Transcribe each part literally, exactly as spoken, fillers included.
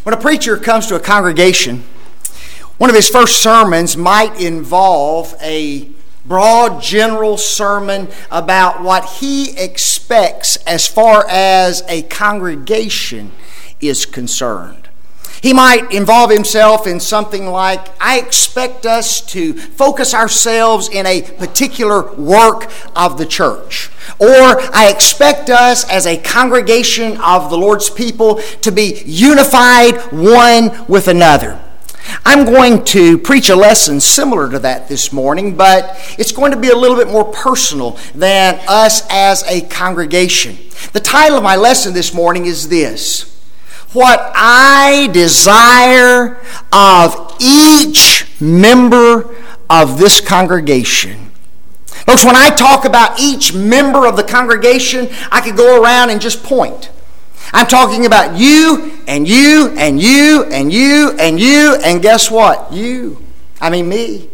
When a preacher comes to a congregation, one of his first sermons might involve a broad general sermon about what he expects as far as a congregation is concerned. He might involve himself in something like, I expect us to focus ourselves in a particular work of the church. Or I expect us as a congregation of the Lord's people to be unified one with another. I'm going to preach a lesson similar to that this morning, but it's going to be a little bit more personal than us as a congregation. The title of my lesson this morning is this: what I desire of each member of this congregation. Folks, when I talk about each member of the congregation, I could go around and just point. I'm talking about you and you and you and you and you and guess what? You. I mean me.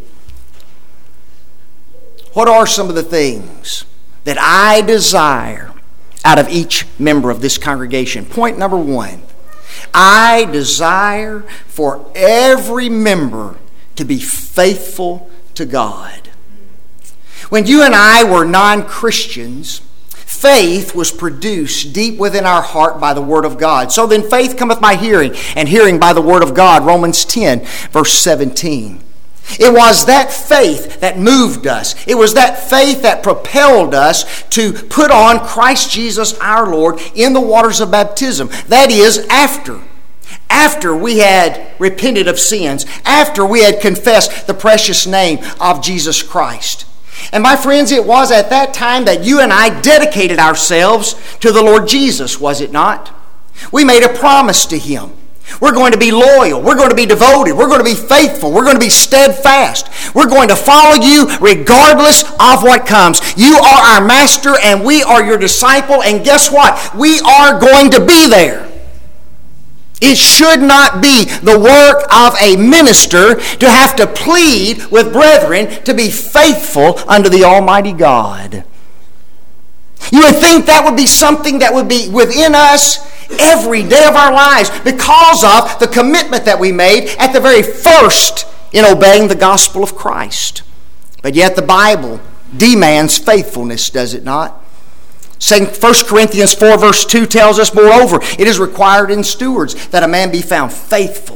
What are some of the things that I desire out of each member of this congregation? Point number one. I desire for every member to be faithful to God. When you and I were non-Christians, faith was produced deep within our heart by the Word of God. So then faith cometh by hearing, and hearing by the Word of God. Romans ten, verse seventeen. It was that faith that moved us. It was that faith that propelled us to put on Christ Jesus our Lord in the waters of baptism. That is, after. After we had repented of sins. After we had confessed the precious name of Jesus Christ. And my friends, it was at that time that you and I dedicated ourselves to the Lord Jesus, was it not? We made a promise to Him. We're going to be loyal. We're going to be devoted. We're going to be faithful. We're going to be steadfast. We're going to follow you regardless of what comes. You are our master and we are your disciple. And guess what? We are going to be there. It should not be the work of a minister to have to plead with brethren to be faithful unto the Almighty God. You would think that would be something that would be within us every day of our lives because of the commitment that we made at the very first in obeying the gospel of Christ. But yet the Bible demands faithfulness, does it not? First Corinthians four verse two tells us, moreover, it is required in stewards that a man be found faithful.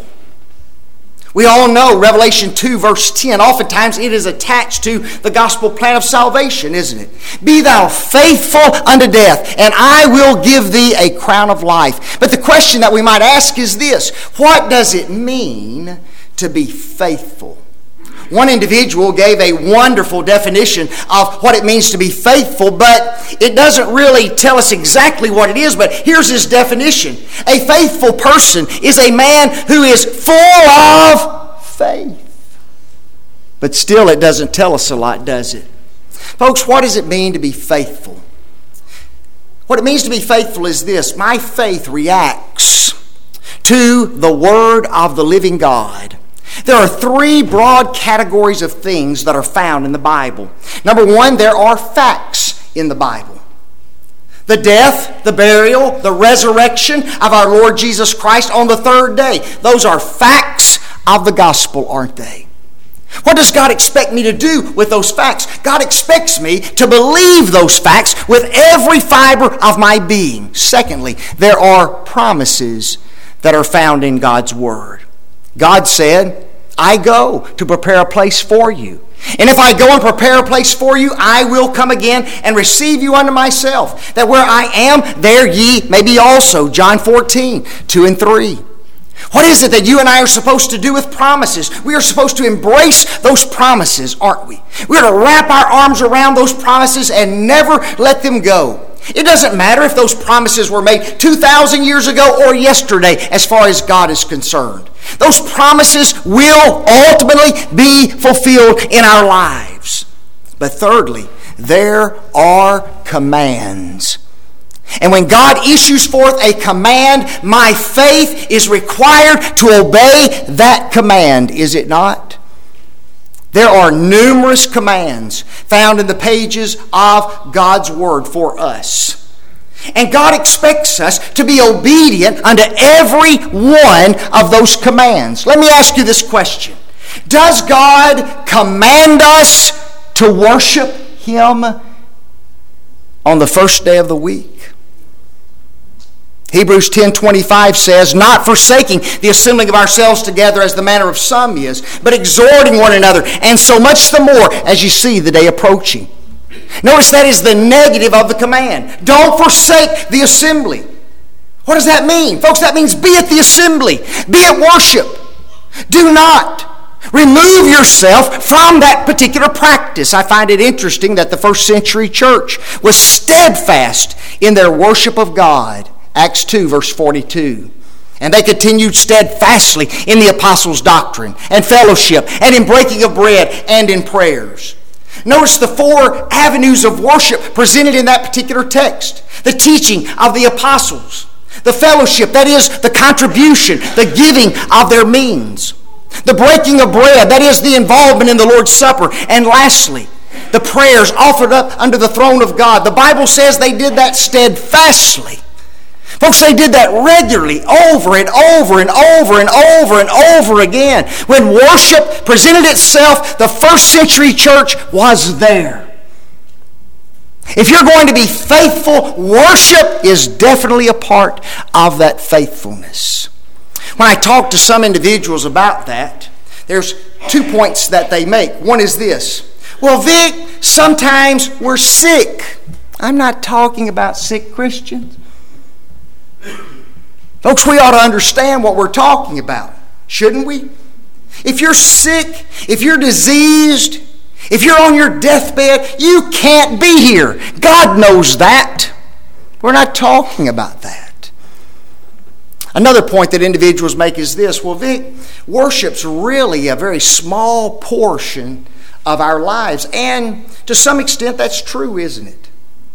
We all know Revelation two verse ten, oftentimes it is attached to the gospel plan of salvation, isn't it? Be thou faithful unto death, and I will give thee a crown of life. But the question that we might ask is this: what does it mean to be faithful? One individual gave a wonderful definition of what it means to be faithful, but it doesn't really tell us exactly what it is, but here's his definition. A faithful person is a man who is full of faith. But still it doesn't tell us a lot, does it? Folks, what does it mean to be faithful? What it means to be faithful is this: my faith reacts to the Word of the living God. There are three broad categories of things that are found in the Bible. Number one, there are facts in the Bible. The death, the burial, the resurrection of our Lord Jesus Christ on the third day. Those are facts of the gospel, aren't they? What does God expect me to do with those facts? God expects me to believe those facts with every fiber of my being. Secondly, there are promises that are found in God's Word. God said, I go to prepare a place for you. And if I go and prepare a place for you, I will come again and receive you unto myself, that where I am, there ye may be also. John fourteen, two and three. What is it that you and I are supposed to do with promises? We are supposed to embrace those promises, aren't we? We are to wrap our arms around those promises and never let them go. It doesn't matter if those promises were made two thousand years ago or yesterday as far as God is concerned. Those promises will ultimately be fulfilled in our lives. But thirdly, there are commands. And when God issues forth a command, my faith is required to obey that command, is it not? There are numerous commands found in the pages of God's Word for us. And God expects us to be obedient unto every one of those commands. Let me ask you this question. Does God command us to worship Him on the first day of the week? Hebrews ten twenty-five says, not forsaking the assembling of ourselves together as the manner of some is, but exhorting one another, and so much the more as you see the day approaching. Notice that is the negative of the command. Don't forsake the assembly. What does that mean? Folks, that means be at the assembly. Be at worship. Do not remove yourself from that particular practice. I find it interesting that the first century church was steadfast in their worship of God. Acts two, verse forty-two. And they continued steadfastly in the apostles' doctrine and fellowship and in breaking of bread and in prayers. Notice the four avenues of worship presented in that particular text. The teaching of the apostles. The fellowship, that is the contribution, the giving of their means. The breaking of bread, that is the involvement in the Lord's Supper. And lastly, the prayers offered up under the throne of God. The Bible says they did that steadfastly. Folks, they did that regularly, over and over and over and over and over again. When worship presented itself, the first century church was there. If you're going to be faithful, worship is definitely a part of that faithfulness. When I talk to some individuals about that, there's two points that they make. One is this. Well, Vic, sometimes we're sick. I'm not talking about sick Christians. Folks, we ought to understand what we're talking about, shouldn't we? If you're sick, if you're diseased, if you're on your deathbed, you can't be here. God knows that. We're not talking about that. Another point that individuals make is this. Well, Vic, worship's really a very small portion of our lives. And to some extent, that's true, isn't it?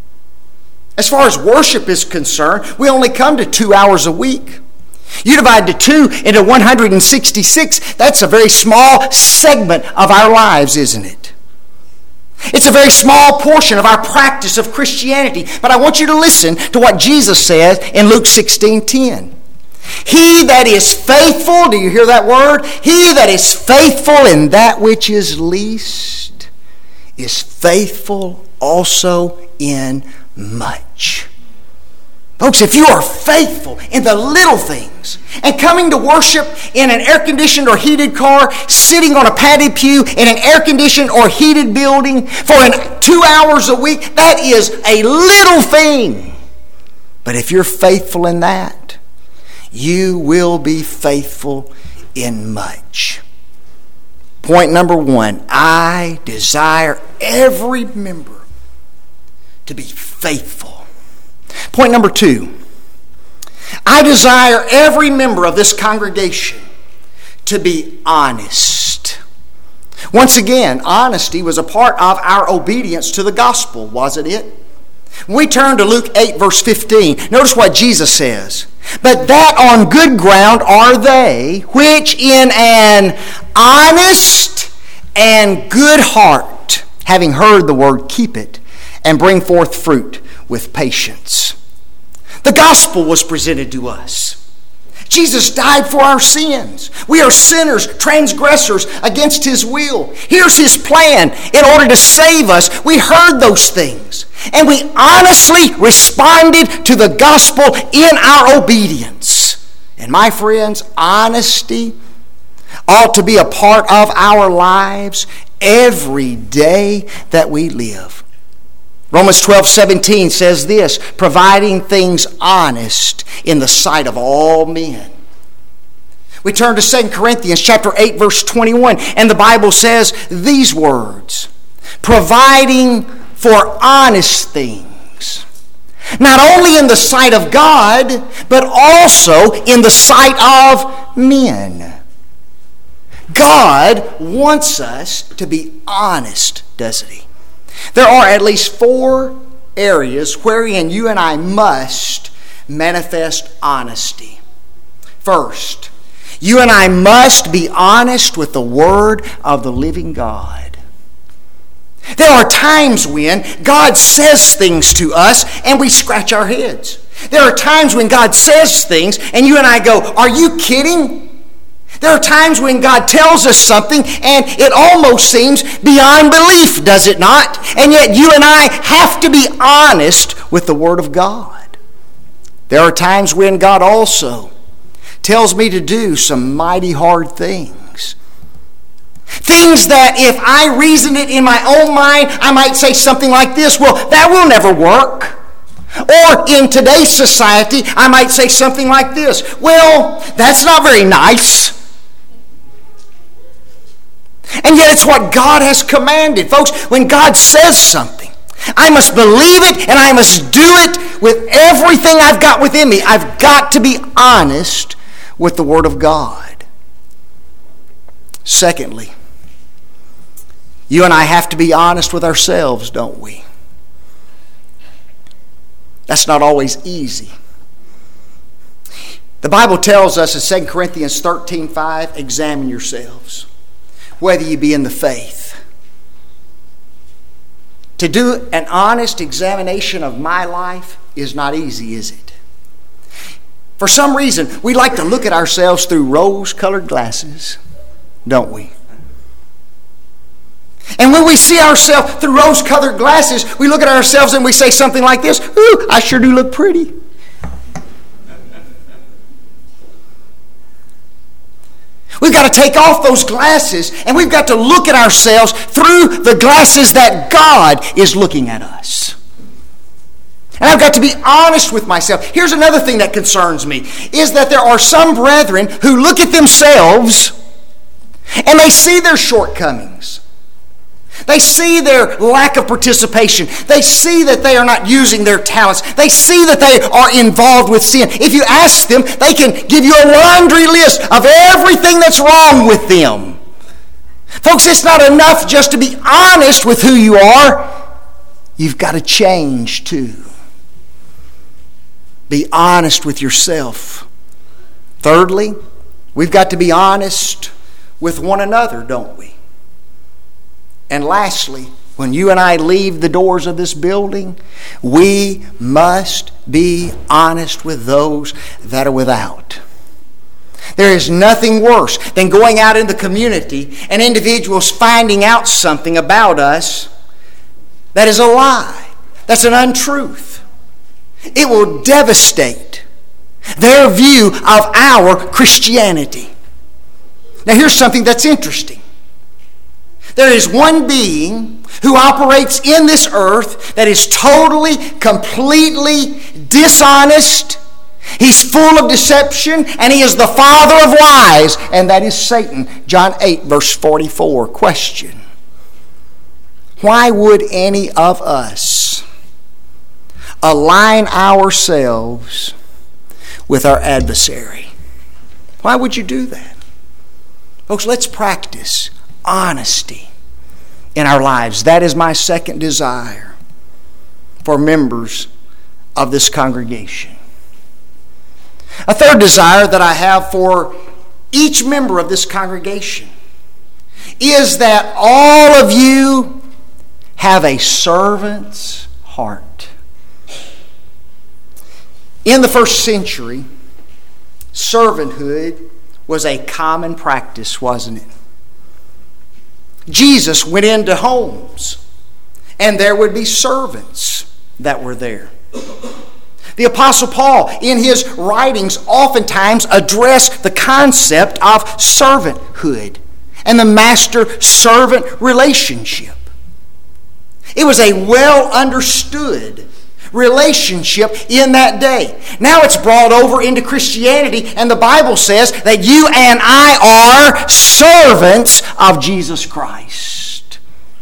As far as worship is concerned, we only come to two hours a week. You divide the two into one hundred sixty-six, that's a very small segment of our lives, isn't it? It's a very small portion of our practice of Christianity. But I want you to listen to what Jesus says in Luke sixteen ten. He that is faithful, do you hear that word? He that is faithful in that which is least is faithful also in much. Folks, if you are faithful in the little things and coming to worship in an air-conditioned or heated car, sitting on a padded pew in an air-conditioned or heated building for an two hours a week, that is a little thing. But if you're faithful in that, you will be faithful in much. Point number one, I desire every member to be faithful. Point number two, I desire every member of this congregation to be honest. Once again, honesty was a part of our obedience to the gospel, wasn't it? When we turn to Luke eight, verse fifteen, notice what Jesus says. But that on good ground are they, which in an honest and good heart, having heard the word, keep it, and bring forth fruit with patience. The gospel was presented to us. Jesus died for our sins. We are sinners, transgressors against His will. Here's His plan in order to save us. We heard those things, and we honestly responded to the gospel in our obedience. And my friends, honesty ought to be a part of our lives every day that we live. Romans twelve seventeen says this, providing things honest in the sight of all men. We turn to Second Corinthians chapter eight, verse twenty-one, and the Bible says these words, providing for honest things, not only in the sight of God, but also in the sight of men. God wants us to be honest, doesn't He? There are at least four areas wherein you and I must manifest honesty. First, you and I must be honest with the Word of the living God. There are times when God says things to us and we scratch our heads. There are times when God says things and you and I go, are you kidding? There are times when God tells us something and it almost seems beyond belief, does it not? And yet you and I have to be honest with the Word of God. There are times when God also tells me to do some mighty hard things. Things that if I reasoned it in my own mind, I might say something like this, well, that will never work. Or in today's society, I might say something like this, well, that's not very nice. And yet it's what God has commanded. Folks, when God says something, I must believe it and I must do it with everything I've got within me. I've got to be honest with the Word of God. Secondly, you and I have to be honest with ourselves, don't we? That's not always easy. The Bible tells us in Second Corinthians thirteen five, examine yourselves, whether you be in the faith. To do an honest examination of my life is not easy, is it? For some reason, we like to look at ourselves through rose-colored glasses, don't we? And when we see ourselves through rose-colored glasses, we look at ourselves and we say something like this, ooh, I sure do look pretty. We've got to take off those glasses and we've got to look at ourselves through the glasses that God is looking at us. And I've got to be honest with myself. Here's another thing that concerns me, is that there are some brethren who look at themselves and they see their shortcomings. They see their lack of participation. They see that they are not using their talents. They see that they are involved with sin. If you ask them, they can give you a laundry list of everything that's wrong with them. Folks, it's not enough just to be honest with who you are. You've got to change too. Be honest with yourself. Thirdly, we've got to be honest with one another, don't we? And lastly, when you and I leave the doors of this building, we must be honest with those that are without. There is nothing worse than going out in the community and individuals finding out something about us that is a lie, that's an untruth. It will devastate their view of our Christianity. Now here's something that's interesting. There is one being who operates in this earth that is totally, completely dishonest. He's full of deception, and he is the father of lies, and that is Satan. John eight, verse forty-four. Question: why would any of us align ourselves with our adversary? Why would you do that? Folks, let's practice honesty in our lives. That is my second desire for members of this congregation. A third desire that I have for each member of this congregation is that all of you have a servant's heart. In the first century, servanthood was a common practice, wasn't it? Jesus went into homes, and there would be servants that were there. The Apostle Paul, in his writings, oftentimes addressed the concept of servanthood and the master-servant relationship. It was a well-understood relationship in that day. Now it's brought over into Christianity, and the Bible says that you and I are servants of Jesus Christ.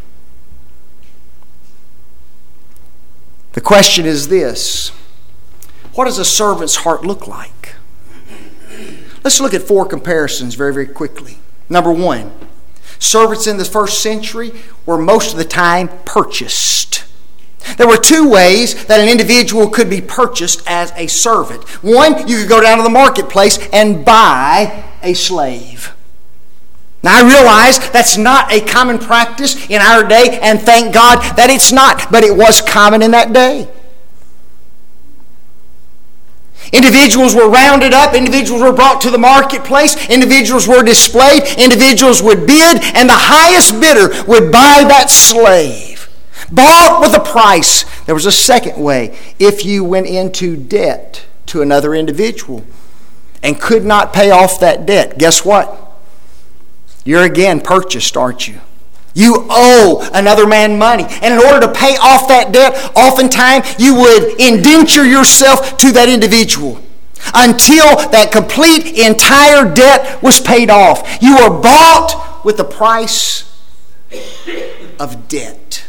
The question is this: what does a servant's heart look like? Let's look at four comparisons very, very quickly. Number one, servants in the first century were most of the time purchased. There were two ways that an individual could be purchased as a servant. One, you could go down to the marketplace and buy a slave. Now I realize that's not a common practice in our day, and thank God that it's not, but it was common in that day. Individuals were rounded up, individuals were brought to the marketplace, individuals were displayed, individuals would bid, and the highest bidder would buy that slave. Bought with a price. There was a second way. If you went into debt to another individual and could not pay off that debt, guess what? You're again purchased, aren't you? You owe another man money. And in order to pay off that debt, oftentimes you would indenture yourself to that individual until that complete entire debt was paid off. You were bought with the price of debt.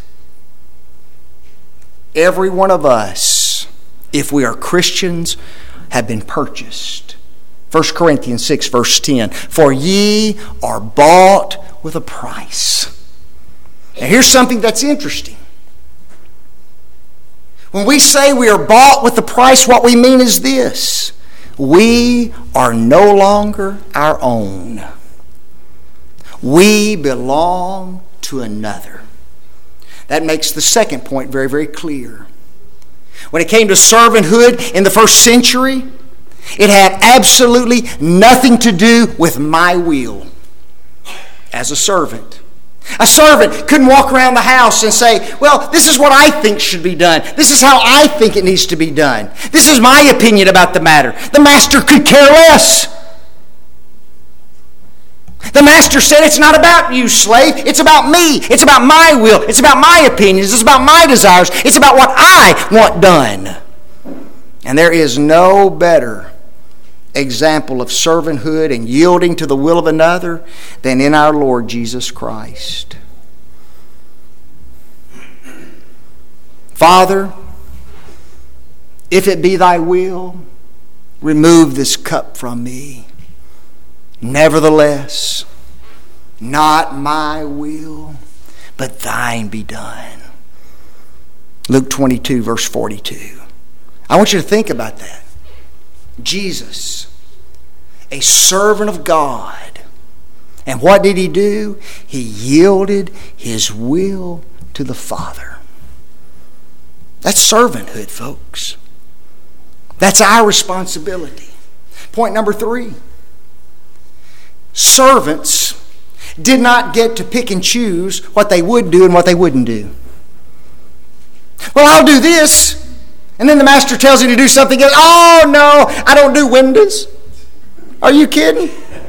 Every one of us, if we are Christians, have been purchased. First Corinthians six, verse ten. For ye are bought with a price. Now here's something that's interesting. When we say we are bought with the price, what we mean is this. We are no longer our own. We belong to another. That makes the second point very, very clear. When it came to servanthood in the first century, it had absolutely nothing to do with my will as a servant. A servant couldn't walk around the house and say, well, this is what I think should be done. This is how I think it needs to be done. This is my opinion about the matter. The master could care less. The master said, it's not about you, slave. It's about me. It's about my will. It's about my opinions. It's about my desires. It's about what I want done. And there is no better example of servanthood and yielding to the will of another than in our Lord Jesus Christ. Father, if it be thy will, remove this cup from me. Nevertheless, not my will, but thine be done. Luke twenty-two, verse forty-two. I want you to think about that. Jesus, a servant of God. And what did he do? He yielded his will to the Father. That's servanthood, folks. That's our responsibility. Point number three. Servants did not get to pick and choose what they would do and what they wouldn't do. Well, I'll do this. And then the master tells you to do something else. Oh, no, I don't do windows. Are you kidding?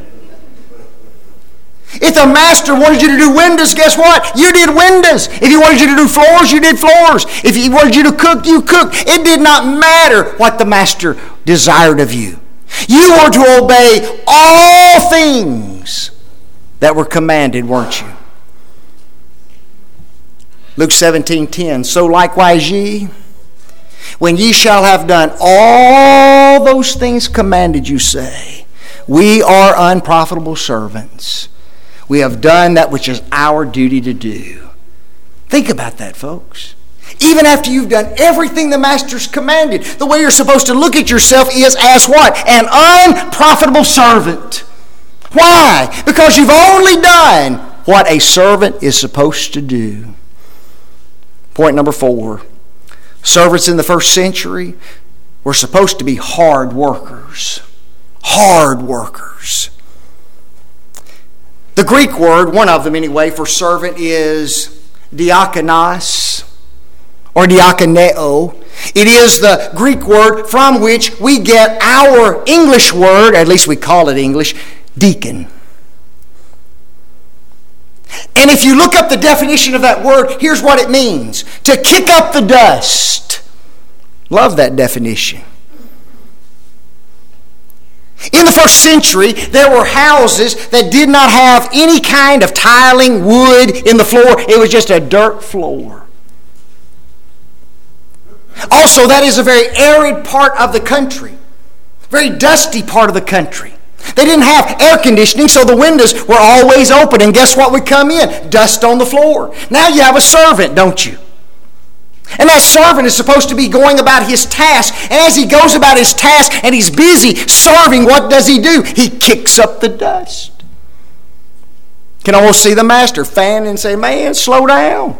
If the master wanted you to do windows, guess what? You did windows. If he wanted you to do floors, you did floors. If he wanted you to cook, you cooked. It did not matter what the master desired of you. You were to obey all things that were commanded, weren't you? Luke seventeen ten. So likewise ye, when ye shall have done all those things commanded you, say, we are unprofitable servants. We have done that which is our duty to do. Think about that, folks. Even after you've done everything the master's commanded, the way you're supposed to look at yourself is as what? An unprofitable servant. Why? Because you've only done what a servant is supposed to do. Point number four. Servants in the first century were supposed to be hard workers. Hard workers. The Greek word, one of them anyway, for servant is diakonos or diakoneo. It is the Greek word from which we get our English word, at least we call it English, deacon. And if you look up the definition of that word, here's what it means. To kick up the dust. Love that definition. In the first century, there were houses that did not have any kind of tiling, wood in the floor. It was just a dirt floor. Also, that is a very arid part of the country. Very dusty part of the country. They didn't have air conditioning, so the windows were always open. And guess what would come in? Dust on the floor. Now you have a servant, don't you? And that servant is supposed to be going about his task. And as he goes about his task and he's busy serving, what does he do? He kicks up the dust. Can almost see the master fan and say, man, slow down.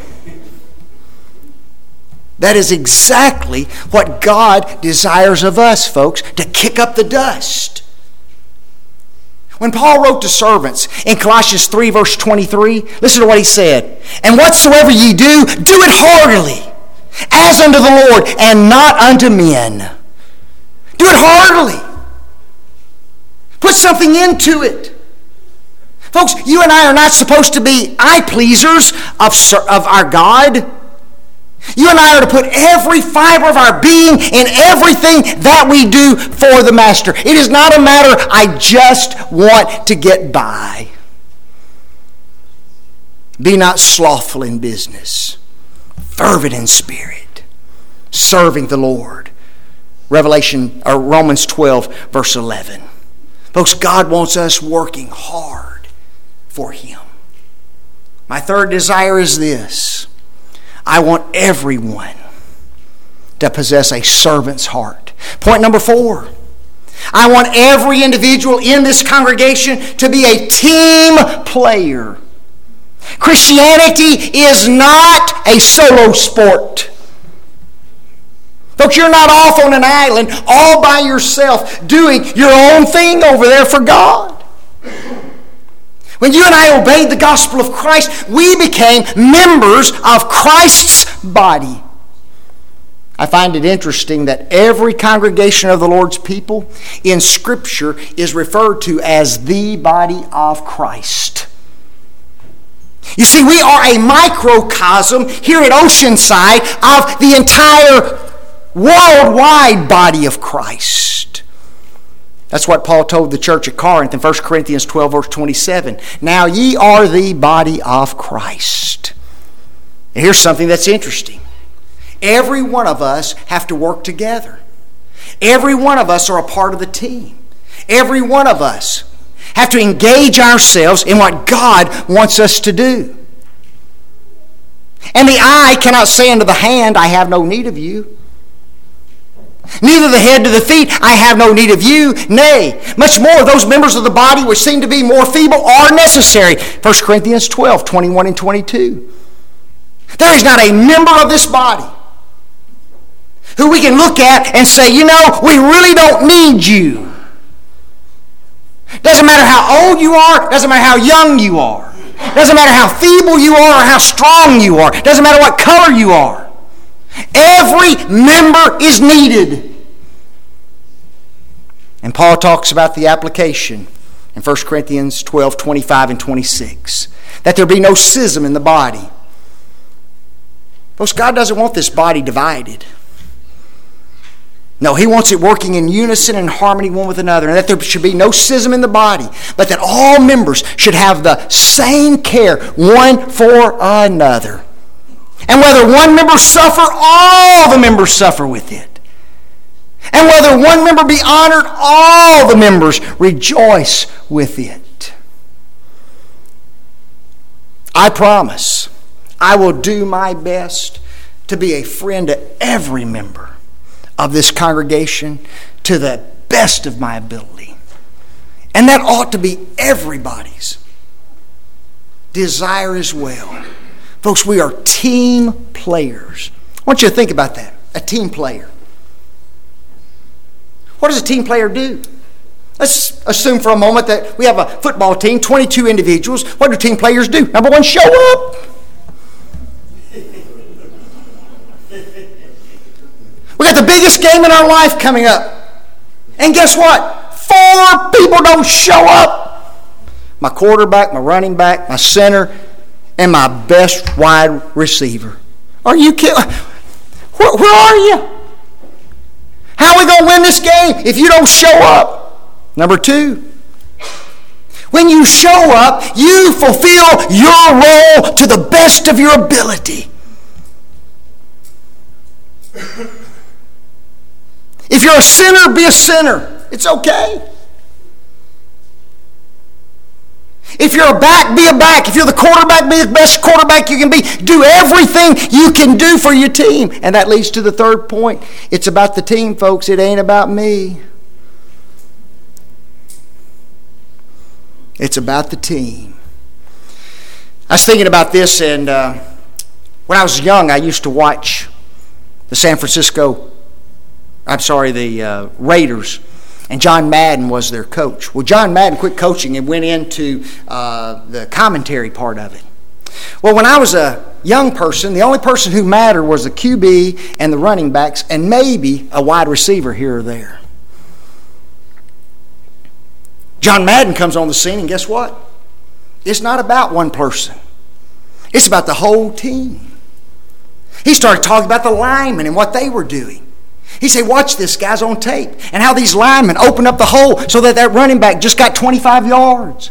That is exactly what God desires of us, folks, to kick up the dust. When Paul wrote to servants in Colossians three, verse twenty-three, listen to what he said. And whatsoever ye do, do it heartily, as unto the Lord, and not unto men. Do it heartily. Put something into it. Folks, you and I are not supposed to be eye-pleasers of, of our God. You and I are to put every fiber of our being in everything that we do for the Master. It is not a matter, I just want to get by. Be not slothful in business, fervent in spirit, serving the Lord. Revelation or Romans twelve, verse eleven. Folks, God wants us working hard for Him. My third desire is this. I want everyone to possess a servant's heart. Point number four. I want every individual in this congregation to be a team player. Christianity is not a solo sport. Folks, you're not off on an island all by yourself doing your own thing over there for God. When you and I obeyed the gospel of Christ, we became members of Christ's body. I find it interesting that every congregation of the Lord's people in Scripture is referred to as the body of Christ. You see, we are a microcosm here at Oceanside of the entire worldwide body of Christ. That's what Paul told the church at Corinth in First Corinthians twelve, verse twenty-seven. Now ye are the body of Christ. And here's something that's interesting. Every one of us have to work together. Every one of us are a part of the team. Every one of us have to engage ourselves in what God wants us to do. And the eye cannot say unto the hand, I have no need of you. Neither the head to the feet, I have no need of you. Nay, much more, those members of the body which seem to be more feeble are necessary. First Corinthians twelve, twenty-one and twenty-two. There is not a member of this body who we can look at and say, you know, we really don't need you. Doesn't matter how old you are, doesn't matter how young you are. Doesn't matter how feeble you are or how strong you are. Doesn't matter what color you are. Every member is needed. And Paul talks about the application in First Corinthians twelve, twenty-five and twenty-six. That there be no schism in the body. Folks, God doesn't want this body divided. No, He wants it working in unison and harmony one with another. And that there should be no schism in the body. But that all members should have the same care one for another. And whether one member suffer, all the members suffer with it. And whether one member be honored, all the members rejoice with it. I promise I will do my best to be a friend to every member of this congregation to the best of my ability. And that ought to be everybody's desire as well. Folks, we are team players. I want you to think about that. A team player. What does a team player do? Let's assume for a moment that we have a football team, twenty-two individuals. What do team players do? Number one, show up. We got the biggest game in our life coming up. And guess what? Four people don't show up. My quarterback, my running back, my center, and my best wide receiver. Are you kidding? Where, where are you? How are we going to win this game if you don't show up? Number two, when you show up, you fulfill your role to the best of your ability. If you're a sinner, be a sinner. It's okay. If you're a back, be a back. If you're the quarterback, be the best quarterback you can be. Do everything you can do for your team. And that leads to the third point. It's about the team, folks. It ain't about me. It's about the team. I was thinking about this, and uh, when I was young, I used to watch the San Francisco, I'm sorry, the uh, Raiders, and John Madden was their coach. Well, John Madden quit coaching and went into uh, the commentary part of it. Well, when I was a young person, the only person who mattered was the Q B and the running backs and maybe a wide receiver here or there. John Madden comes on the scene, and guess what? It's not about one person. It's about the whole team. He started talking about the linemen and what they were doing. He said, watch this, guys, on tape, and how these linemen opened up the hole so that that running back just got twenty-five yards.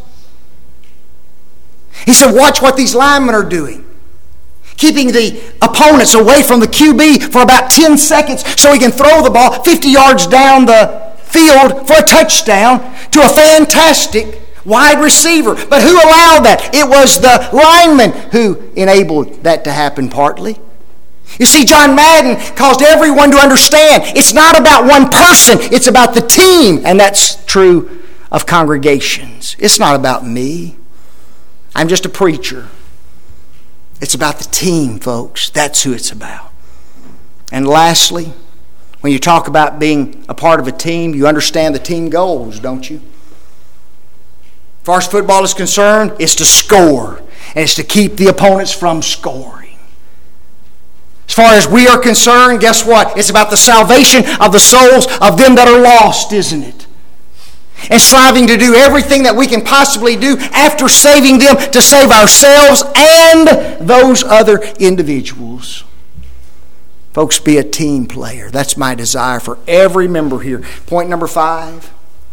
He said, watch what these linemen are doing. Keeping the opponents away from the Q B for about ten seconds so he can throw the ball fifty yards down the field for a touchdown to a fantastic wide receiver. But who allowed that? It was the lineman who enabled that to happen partly. You see, John Madden caused everyone to understand it's not about one person, it's about the team. And that's true of congregations. It's not about me. I'm just a preacher. It's about the team, folks. That's who it's about. And lastly, when you talk about being a part of a team, you understand the team goals, don't you? As far as football is concerned, it's to score, and it's to keep the opponents from scoring. As far as we are concerned, guess what? It's about the salvation of the souls of them that are lost, isn't it? And striving to do everything that we can possibly do after saving them to save ourselves and those other individuals. Folks, be a team player. That's my desire for every member here. Point number five.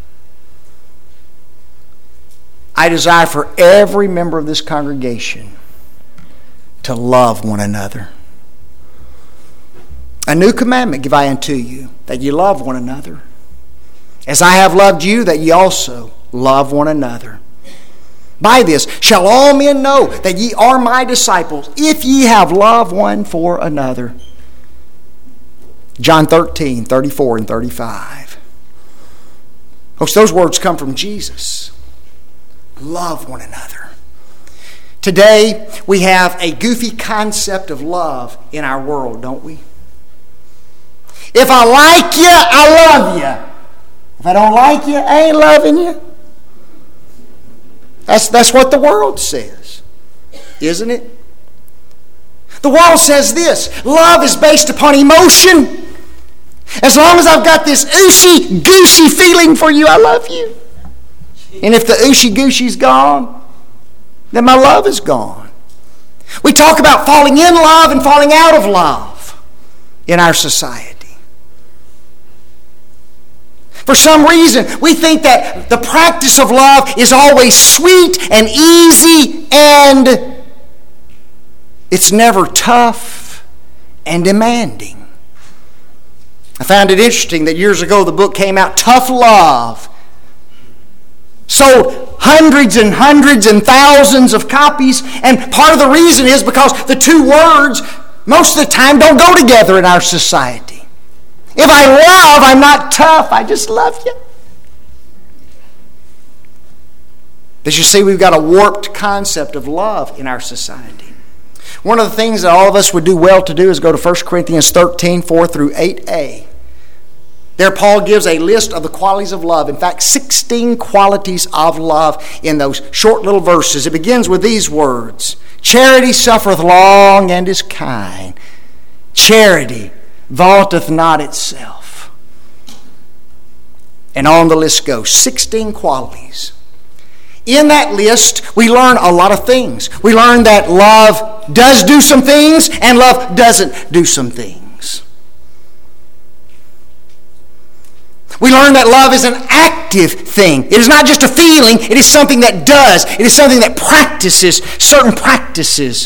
I desire for every member of this congregation to love one another. A new commandment give I unto you, that ye love one another. As I have loved you, that ye also love one another. By this shall all men know that ye are my disciples, if ye have love one for another. John thirteen, thirty-four and thirty-five. Folks, those words come from Jesus. Love one another. Today, we have a goofy concept of love in our world, don't we? If I like you, I love you. If I don't like you, I ain't loving you. That's, that's what the world says, isn't it? The world says this: love is based upon emotion. As long as I've got this ooshy-gooshy feeling for you, I love you. And if the ooshy-gooshy's gone, then my love is gone. We talk about falling in love and falling out of love in our society. For some reason, we think that the practice of love is always sweet and easy, and it's never tough and demanding. I found it interesting that years ago the book came out, Tough Love. Sold hundreds and hundreds and thousands of copies, and part of the reason is because the two words most of the time don't go together in our society. If I love, I'm not tough, I just love you. But you see, we've got a warped concept of love in our society. One of the things that all of us would do well to do is go to First Corinthians thirteen, four through eight a. There Paul gives a list of the qualities of love. In fact, sixteen qualities of love in those short little verses. It begins with these words: charity suffereth long and is kind. Charity vaunteth not itself. And on the list goes. sixteen qualities. In that list, we learn a lot of things. We learn that love does do some things and love doesn't do some things. We learn that love is an active thing. It is not just a feeling, it is something that does. It is something that practices certain practices.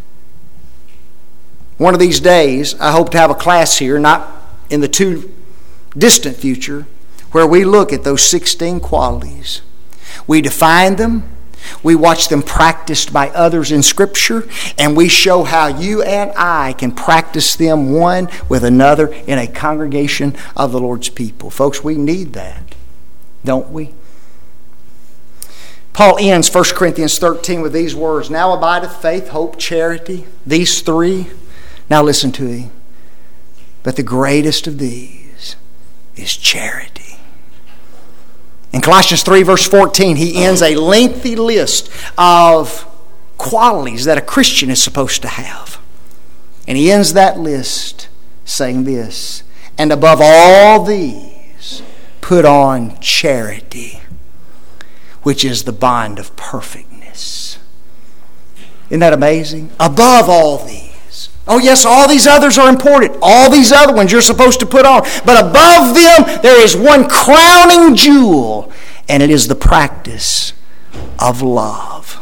One of these days, I hope to have a class here, not in the too distant future, where we look at those sixteen qualities. We define them, we watch them practiced by others in Scripture, and we show how you and I can practice them one with another in a congregation of the Lord's people. Folks, we need that, don't we? Paul ends First Corinthians thirteen with these words, now abideth faith, hope, charity, these three. Now listen to me. But the greatest of these is charity. In Colossians three verse fourteen, he ends a lengthy list of qualities that a Christian is supposed to have. And he ends that list saying this, and above all these, put on charity, which is the bond of perfectness. Isn't that amazing? Above all these. Oh yes, all these others are important. All these other ones you're supposed to put on. But above them, there is one crowning jewel, and it is the practice of love.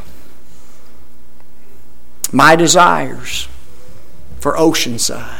My desires for Oceanside.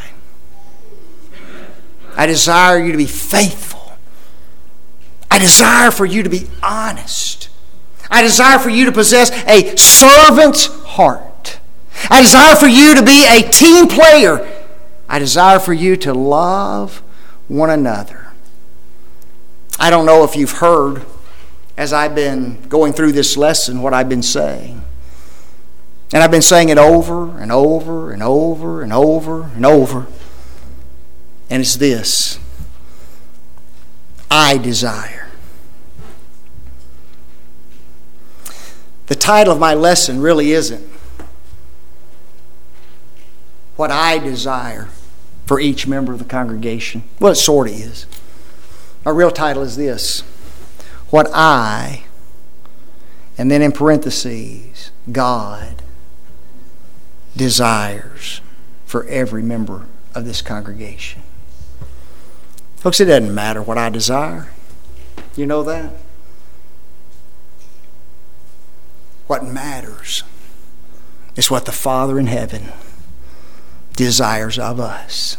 I desire you to be faithful. I desire for you to be honest. I desire for you to possess a servant's heart. I desire for you to be a team player. I desire for you to love one another. I don't know if you've heard, as I've been going through this lesson, what I've been saying. And I've been saying it over and over and over and over and over. And it's this. I desire. The title of my lesson really isn't what I desire for each member of the congregation. Well, it sort of is. My real title is this. What I, and then in parentheses, God desires for every member of this congregation. Folks, it doesn't matter what I desire. You know that? What matters is what the Father in heaven desires of us.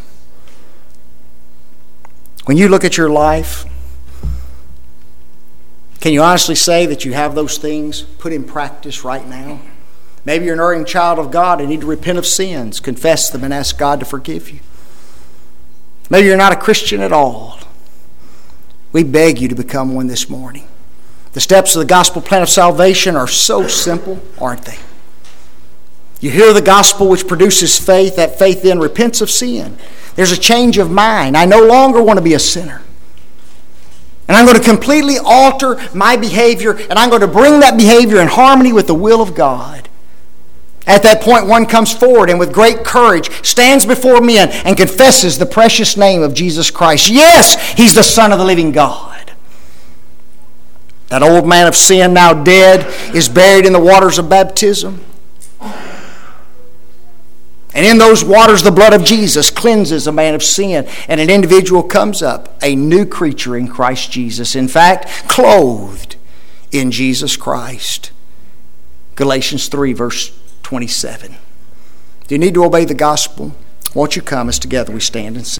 When you look at your life, can you honestly say that you have those things put in practice right now? Maybe you're an erring child of God and need to repent of sins, confess them, and ask God to forgive you. Maybe you're not a Christian at all. We beg you to become one this morning. The steps of the gospel plan of salvation are so simple, aren't they? You hear the gospel which produces faith. That faith then repents of sin. There's a change of mind. I no longer want to be a sinner. And I'm going to completely alter my behavior, and I'm going to bring that behavior in harmony with the will of God. At that point, one comes forward and with great courage stands before men and confesses the precious name of Jesus Christ. Yes, He's the Son of the living God. That old man of sin, now dead, is buried in the waters of baptism. And in those waters, the blood of Jesus cleanses a man of sin, and an individual comes up, a new creature in Christ Jesus. In fact, clothed in Jesus Christ. Galatians three, verse twenty-seven. Do you need to obey the gospel? Won't you come as together we stand and sing?